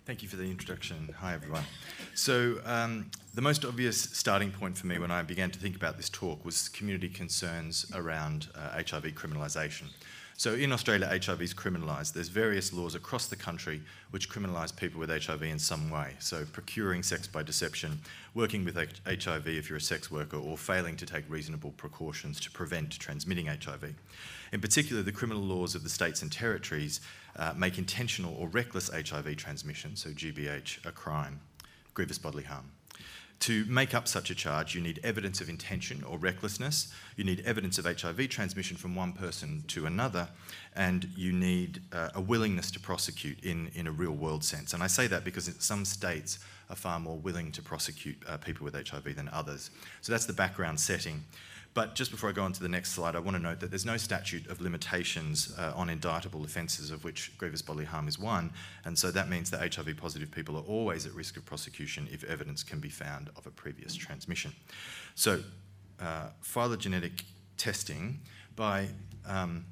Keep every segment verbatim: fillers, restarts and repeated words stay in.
Thank you for the introduction. Hi, everyone. So um, the most obvious starting point for me when I began to think about this talk was community concerns around uh, H I V criminalisation. So in Australia, H I V is criminalised. There's various laws across the country which criminalise people with H I V in some way. So procuring sex by deception, working with H I V if you're a sex worker, or failing to take reasonable precautions to prevent transmitting H I V. In particular, the criminal laws of the states and territories uh, make intentional or reckless H I V transmission, so G B H, a crime, grievous bodily harm. To make up such a charge, you need evidence of intention or recklessness, you need evidence of H I V transmission from one person to another, and you need uh, a willingness to prosecute in, in a real-world sense. And I say that because some states are far more willing to prosecute uh, people with H I V than others. So that's the background setting. But just before I go on to the next slide, I want to note that there's no statute of limitations uh, on indictable offences, of which grievous bodily harm is one, and so that means that H I V positive people are always at risk of prosecution if evidence can be found of a previous transmission. So uh, phylogenetic testing, by um,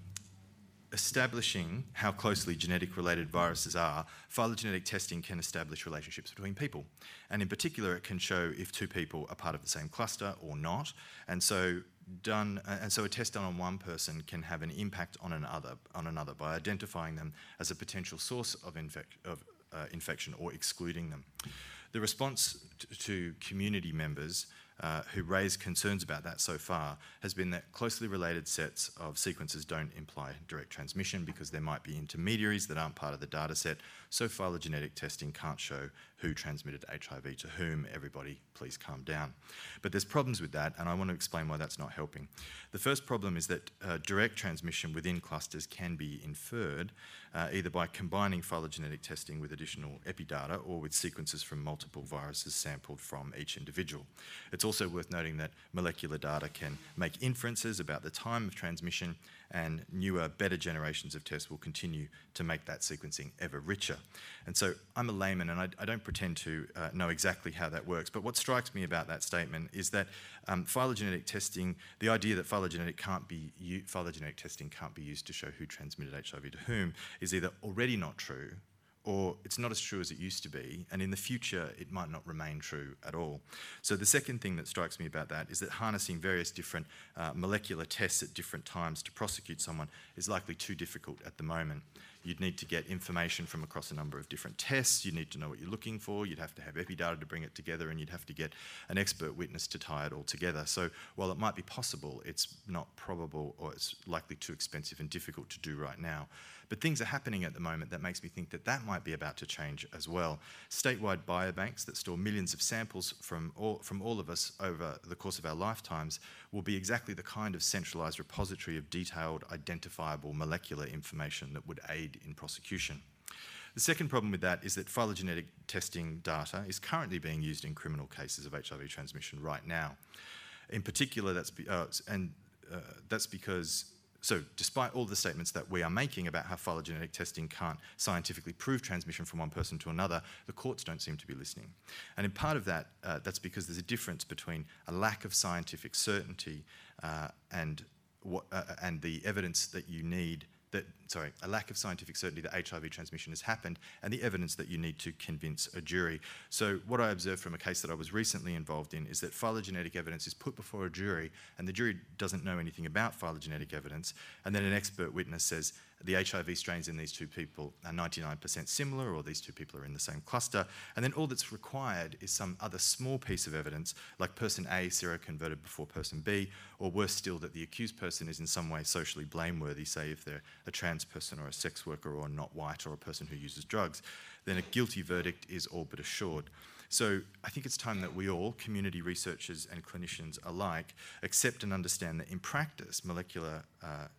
establishing how closely genetic related viruses are, phylogenetic testing can establish relationships between people. And in particular, it can show if two people are part of the same cluster or not. And so done, and so a test done on one person can have an impact on another, on another by identifying them as a potential source of, infec- of uh, infection or excluding them. The response t- to community members Uh, who raised concerns about that so far has been that closely related sets of sequences don't imply direct transmission because there might be intermediaries that aren't part of the data set, so phylogenetic testing can't show who transmitted H I V to whom. Everybody, please calm down. But there's problems with that, and I want to explain why that's not helping. The first problem is that uh, direct transmission within clusters can be inferred uh, either by combining phylogenetic testing with additional epidata or with sequences from multiple viruses sampled from each individual. It's also worth noting that molecular data can make inferences about the time of transmission, and newer, better generations of tests will continue to make that sequencing ever richer. And so I'm a layman, and I, I don't pretend to uh, know exactly how that works, but what strikes me about that statement is that um, phylogenetic testing, the idea that phylogenetic, can't be, phylogenetic testing can't be used to show who transmitted H I V to whom is either already not true, or it's not as true as it used to be, and in the future it might not remain true at all. So the second thing that strikes me about that is that harnessing various different uh, molecular tests at different times to prosecute someone is likely too difficult at the moment. You'd need to get information from across a number of different tests, you'd need to know what you're looking for, you'd have to have epidata to bring it together, and you'd have to get an expert witness to tie it all together. So while it might be possible, it's not probable, or it's likely too expensive and difficult to do right now. But things are happening at the moment that makes me think that that might be about to change as well. Statewide biobanks that store millions of samples from all, from all of us over the course of our lifetimes will be exactly the kind of centralised repository of detailed, identifiable molecular information that would aid in prosecution. The second problem with that is that phylogenetic testing data is currently being used in criminal cases of H I V transmission right now. In particular, that's, be, uh, and, uh, that's because So despite all the statements that we are making about how phylogenetic testing can't scientifically prove transmission from one person to another, the courts don't seem to be listening. And in part of that, uh, that's because there's a difference between a lack of scientific certainty uh, and, what, uh, and the evidence that you need that, sorry, a lack of scientific certainty that H I V transmission has happened, and the evidence that you need to convince a jury. So what I observed from a case that I was recently involved in is that phylogenetic evidence is put before a jury, and the jury doesn't know anything about phylogenetic evidence, and then an expert witness says the H I V strains in these two people are ninety-nine percent similar, or these two people are in the same cluster, and then all that's required is some other small piece of evidence, like person A seroconverted before person B, or worse still, that the accused person is in some way socially blameworthy, say if they're a trans person or a sex worker or not white or a person who uses drugs, then a guilty verdict is all but assured. So I think it's time that we all, community researchers and clinicians alike, accept and understand that in practice, molecular uh,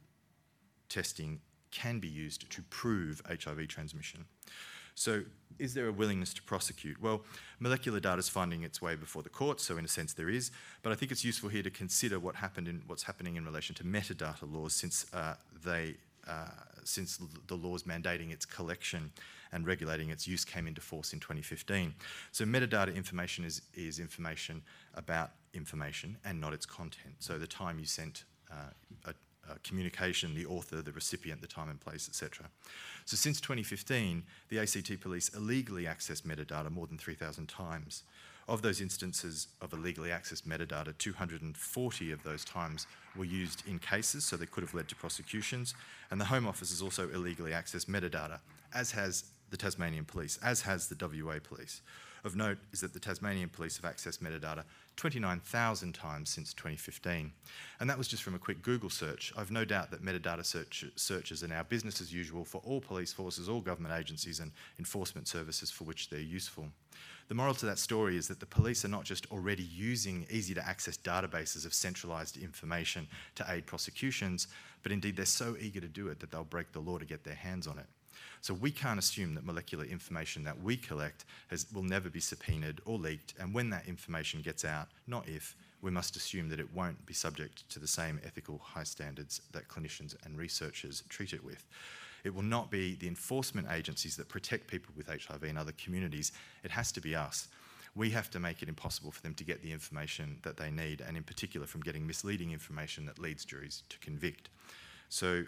testing can be used to prove H I V transmission. So is there a willingness to prosecute? Well, molecular data is finding its way before the courts, so in a sense there is, but I think it's useful here to consider what happened in, what's happening in relation to metadata laws since uh, they uh, since the laws mandating its collection and regulating its use came into force in twenty fifteen. So metadata information is, is information about information and not its content. So the time you sent uh, a, uh, communication, the author, the recipient, the time and place, et cetera. So since twenty fifteen, the A C T Police illegally accessed metadata more than three thousand times. Of those instances of illegally accessed metadata, two hundred forty of those times were used in cases, so they could have led to prosecutions. And the Home Office has also illegally accessed metadata, as has the Tasmanian Police, as has the W A Police. Of note is that the Tasmanian Police have accessed metadata twenty-nine thousand times since twenty fifteen. And that was just from a quick Google search. I've no doubt that metadata search, searches are now business as usual for all police forces, all government agencies and enforcement services for which they're useful. The moral to that story is that the police are not just already using easy-to-access databases of centralised information to aid prosecutions, but indeed they're so eager to do it that they'll break the law to get their hands on it. So we can't assume that molecular information that we collect has, will never be subpoenaed or leaked, and when that information gets out, not if, we must assume that it won't be subject to the same ethical high standards that clinicians and researchers treat it with. It will not be the enforcement agencies that protect people with H I V in other communities. It has to be us. We have to make it impossible for them to get the information that they need, and in particular from getting misleading information that leads juries to convict. So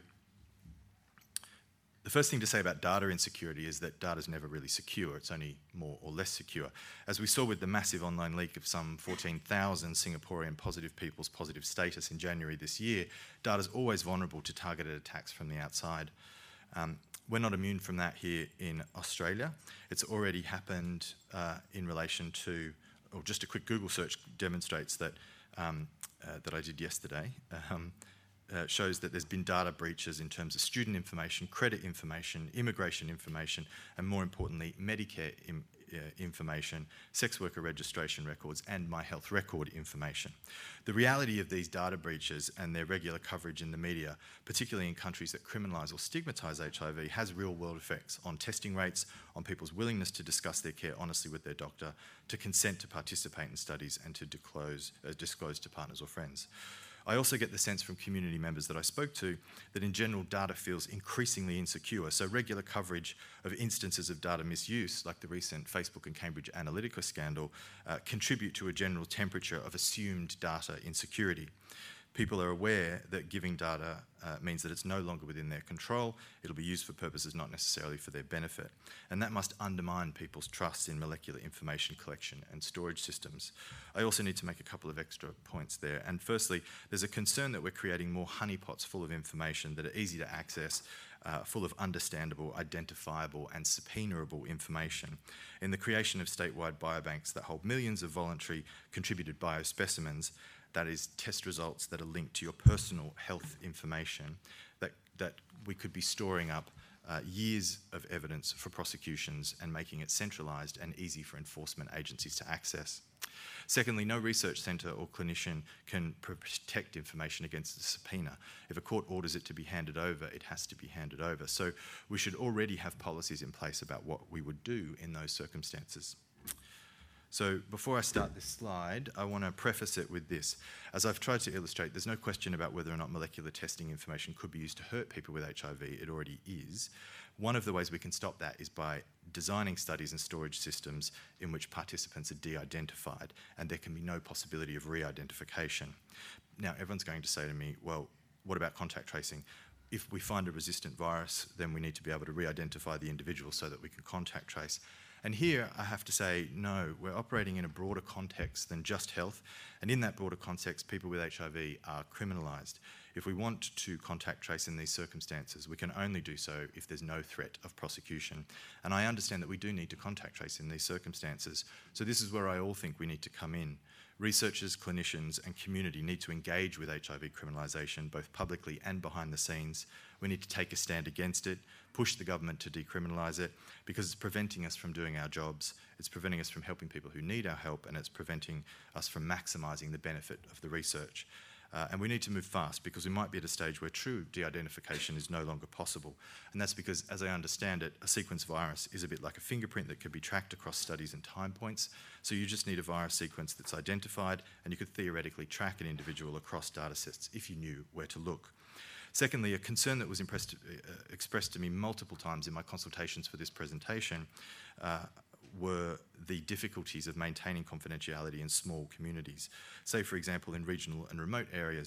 the first thing to say about data insecurity is that data is never really secure. It's only more or less secure. As we saw with the massive online leak of some fourteen thousand Singaporean positive people's positive status in January this year, data is always vulnerable to targeted attacks from the outside. Um, we're not immune from that here in Australia. It's already happened uh, in relation to, or just a quick Google search demonstrates that, um, uh, that I did yesterday. Um, Uh, shows that there's been data breaches in terms of student information, credit information, immigration information, and more importantly, Medicare im uh, information, sex worker registration records, and my health record information. The reality of these data breaches and their regular coverage in the media, particularly in countries that criminalise or stigmatise H I V, has real-world effects on testing rates, on people's willingness to discuss their care honestly with their doctor, to consent to participate in studies, and to disclose, uh, disclose to partners or friends. I also get the sense from community members that I spoke to that in general data feels increasingly insecure, so regular coverage of instances of data misuse, like the recent Facebook and Cambridge Analytica scandal, uh, contribute to a general temperature of assumed data insecurity. People are aware that giving data uh, means that it's no longer within their control, it'll be used for purposes not necessarily for their benefit. And that must undermine people's trust in molecular information collection and storage systems. I also need to make a couple of extra points there. And firstly, there's a concern that we're creating more honeypots full of information that are easy to access, uh, full of understandable, identifiable and subpoenaable information. In the creation of statewide biobanks that hold millions of voluntary contributed biospecimens, that is, test results that are linked to your personal health information, that, that we could be storing up uh, years of evidence for prosecutions and making it centralised and easy for enforcement agencies to access. Secondly, no research centre or clinician can protect information against a subpoena. If a court orders it to be handed over, it has to be handed over. So we should already have policies in place about what we would do in those circumstances. So before I start this slide, I want to preface it with this. As I've tried to illustrate, there's no question about whether or not molecular testing information could be used to hurt people with H I V. It already is. One of the ways we can stop that is by designing studies and storage systems in which participants are de-identified, and there can be no possibility of re-identification. Now, everyone's going to say to me, well, what about contact tracing? If we find a resistant virus, then we need to be able to re-identify the individual so that we can contact trace. And here I have to say, no, we're operating in a broader context than just health, and in that broader context, people with H I V are criminalised. If we want to contact trace in these circumstances, we can only do so if there's no threat of prosecution. And I understand that we do need to contact trace in these circumstances. So this is where I all think we need to come in. Researchers, clinicians and community need to engage with H I V criminalisation, both publicly and behind the scenes. We need to take a stand against it, push the government to decriminalise it, because it's preventing us from doing our jobs, it's preventing us from helping people who need our help, and it's preventing us from maximising the benefit of the research. Uh, and we need to move fast, because we might be at a stage where true de-identification is no longer possible. And that's because, as I understand it, a sequence virus is a bit like a fingerprint that could be tracked across studies and time points. So you just need a virus sequence that's identified, and you could theoretically track an individual across data sets if you knew where to look. Secondly, a concern that was impressed, uh, expressed to me multiple times in my consultations for this presentation uh, were the difficulties of maintaining confidentiality in small communities. Say, for example, in regional and remote areas.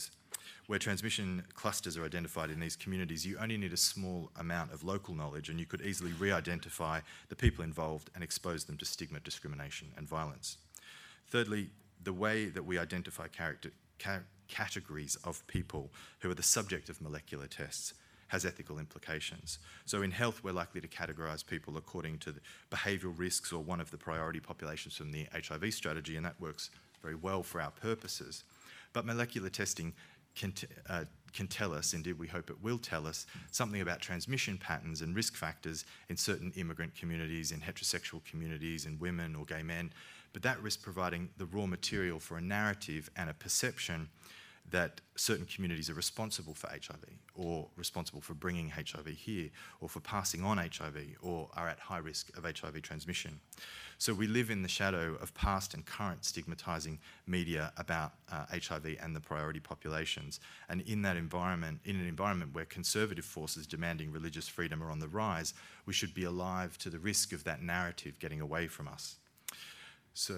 Where transmission clusters are identified in these communities, you only need a small amount of local knowledge and you could easily re-identify the people involved and expose them to stigma, discrimination and violence. Thirdly, the way that we identify character, ca categories of people who are the subject of molecular tests has ethical implications. So in health, we're likely to categorise people according to the behavioural risks or one of the priority populations from the H I V strategy, and that works very well for our purposes. But molecular testing can, t uh, can tell us, indeed we hope it will tell us, something about transmission patterns and risk factors in certain immigrant communities, in heterosexual communities, in women or gay men, but that risk providing the raw material for a narrative and a perception that certain communities are responsible for H I V, or responsible for bringing H I V here, or for passing on H I V, or are at high risk of H I V transmission. So we live in the shadow of past and current stigmatising media about uh, H I V and the priority populations. And in that environment, in an environment where conservative forces demanding religious freedom are on the rise, we should be alive to the risk of that narrative getting away from us. So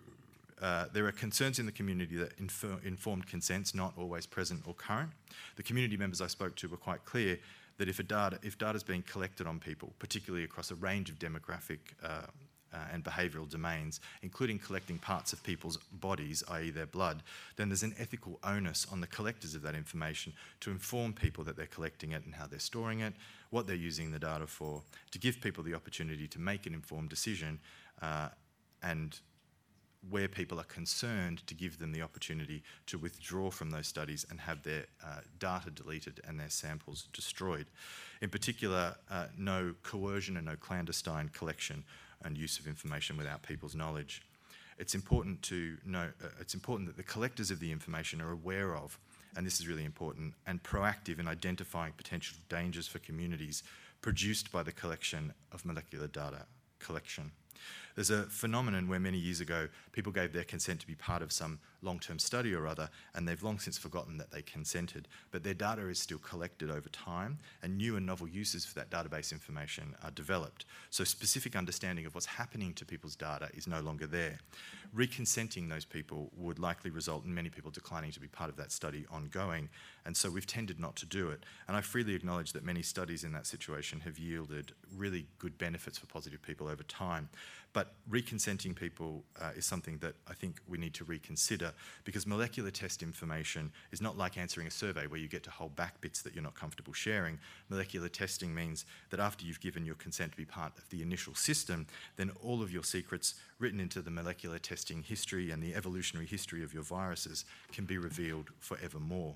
Uh, there are concerns in the community that infor informed consent's not always present or current. The community members I spoke to were quite clear that if, a data, if data is being collected on people, particularly across a range of demographic uh, uh, and behavioural domains, including collecting parts of people's bodies, that is their blood, then there's an ethical onus on the collectors of that information to inform people that they're collecting it and how they're storing it, what they're using the data for, to give people the opportunity to make an informed decision, uh, and where people are concerned, to give them the opportunity to withdraw from those studies and have their uh, data deleted and their samples destroyed. In particular, uh, no coercion and no clandestine collection and use of information without people's knowledge. It's important to know, uh, it's important that the collectors of the information are aware of, and this is really important, and proactive in identifying potential dangers for communities produced by the collection of molecular data collection. There's a phenomenon where many years ago people gave their consent to be part of some long-term study or other, and they've long since forgotten that they consented, but their data is still collected over time and new and novel uses for that database information are developed. So specific understanding of what's happening to people's data is no longer there. Reconsenting those people would likely result in many people declining to be part of that study ongoing, and so we've tended not to do it. And I freely acknowledge that many studies in that situation have yielded really good benefits for positive people over time. But reconsenting people uh, is something that I think we need to reconsider, because molecular test information is not like answering a survey where you get to hold back bits that you're not comfortable sharing. Molecular testing means that after you've given your consent to be part of the initial system, then all of your secrets written into the molecular testing history and the evolutionary history of your viruses can be revealed forevermore.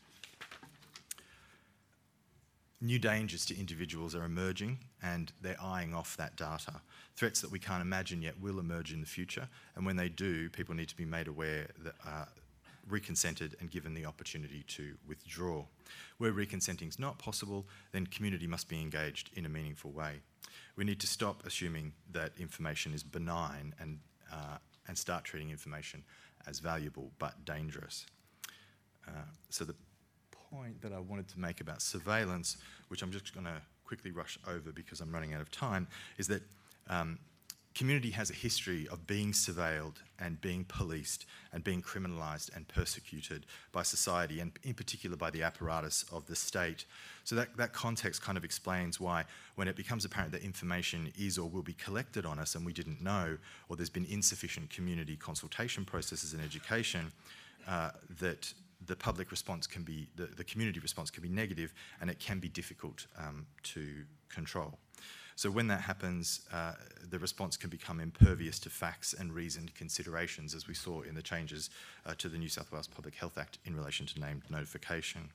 New dangers to individuals are emerging and they're eyeing off that data. Threats that we can't imagine yet will emerge in the future, and when they do, people need to be made aware that uh, reconsented and given the opportunity to withdraw. Where reconsenting is not possible, then community must be engaged in a meaningful way. We need to stop assuming that information is benign and, uh, and start treating information as valuable but dangerous. Uh, so the point that I wanted to make about surveillance, which I'm just going to quickly rush over because I'm running out of time, is that um, community has a history of being surveilled and being policed and being criminalised and persecuted by society, and in particular by the apparatus of the state. So that, that context kind of explains why when it becomes apparent that information is or will be collected on us and we didn't know, or there's been insufficient community consultation processes and education, uh, that the public response can be, the, the community response can be negative, and it can be difficult um, to control. So when that happens, uh, the response can become impervious to facts and reasoned considerations, as we saw in the changes uh, to the New South Wales Public Health Act in relation to named notification.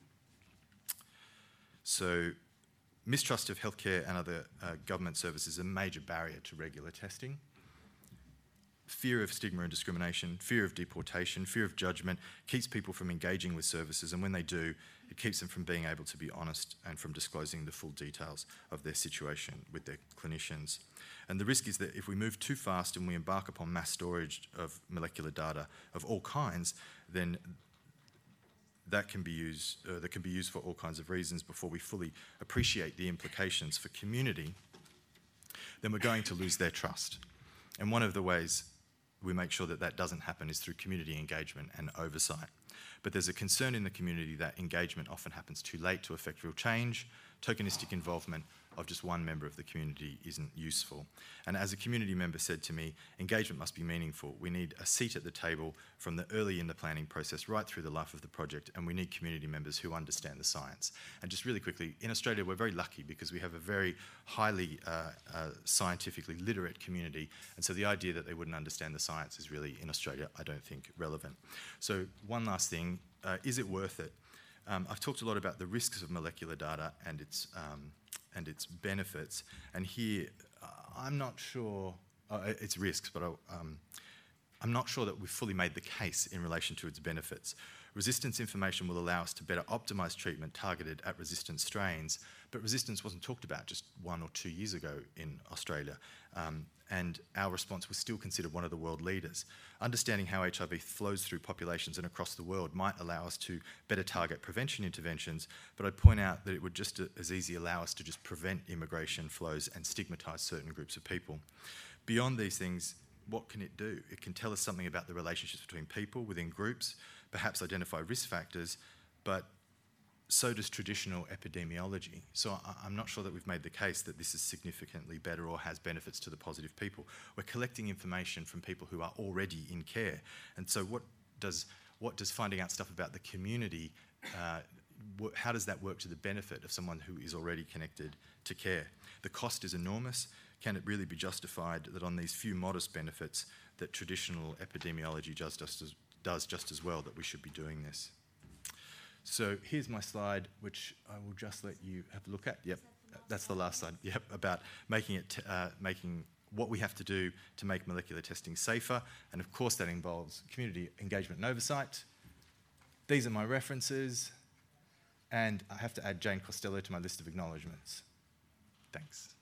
So mistrust of healthcare and other uh, government services is a major barrier to regular testing. Fear of stigma and discrimination, fear of deportation, fear of judgment keeps people from engaging with services, and when they do, it keeps them from being able to be honest and from disclosing the full details of their situation with their clinicians. And the risk is that if we move too fast and we embark upon mass storage of molecular data of all kinds, then that can be used, uh, that can be used for all kinds of reasons before we fully appreciate the implications for community, then we're going to lose their trust. And one of the ways we make sure that that doesn't happen is through community engagement and oversight. But there's a concern in the community that engagement often happens too late to affect real change. Tokenistic involvement of just one member of the community isn't useful. And as a community member said to me, engagement must be meaningful. We need a seat at the table from the early in the planning process right through the life of the project, and we need community members who understand the science. And just really quickly, in Australia we're very lucky because we have a very highly uh, uh, scientifically literate community, and so the idea that they wouldn't understand the science is really, in Australia, I don't think relevant. So one last thing, uh, is it worth it? Um, I've talked a lot about the risks of molecular data and its, um, and its benefits, and here uh, I'm not sure, uh, its risks, but I, um, I'm not sure that we've fully made the case in relation to its benefits. Resistance information will allow us to better optimise treatment targeted at resistant strains, but resistance wasn't talked about just one or two years ago in Australia, um, and our response was still considered one of the world leaders. Understanding how H I V flows through populations and across the world might allow us to better target prevention interventions, but I'd point out that it would just as easily allow us to just prevent immigration flows and stigmatise certain groups of people. Beyond these things, what can it do? It can tell us something about the relationships between people within groups, perhaps identify risk factors, but so does traditional epidemiology. So I, I'm not sure that we've made the case that this is significantly better or has benefits to the positive people. We're collecting information from people who are already in care. And so what does, what does finding out stuff about the community, uh, wh how does that work to the benefit of someone who is already connected to care? The cost is enormous. Can it really be justified that on these few modest benefits that traditional epidemiology does just as, does just as well, that we should be doing this? So here's my slide, which I will just let you have a look at. Yep, that's the last slide. Yep, about making it, t uh, making what we have to do to make molecular testing safer, and of course that involves community engagement and oversight. These are my references, and I have to add Jane Costello to my list of acknowledgements. Thanks.